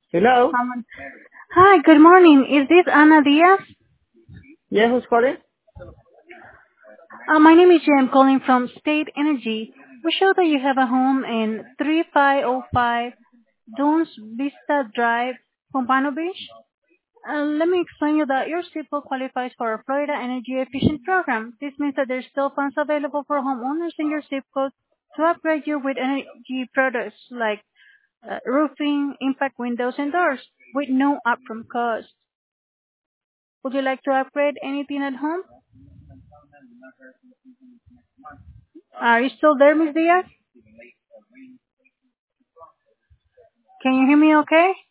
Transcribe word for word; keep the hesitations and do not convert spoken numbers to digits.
Hello? Someone- Hi, good morning. Is this Ana Diaz? Yeah, who's calling? Uh, my name is Jay. I'm calling from State Energy. We show that you have a home in three five zero five Dunes Vista Drive, Pompano Beach. Uh, let me explain you that your SIPO qualifies for a Florida Energy Efficient Program. This means that there's still funds available for homeowners in your zip code to upgrade you with energy products like uh, roofing, impact windows, and doors with no upfront cost. Would you like to upgrade anything at home? Are you still there, Miss Diaz? Can you hear me okay?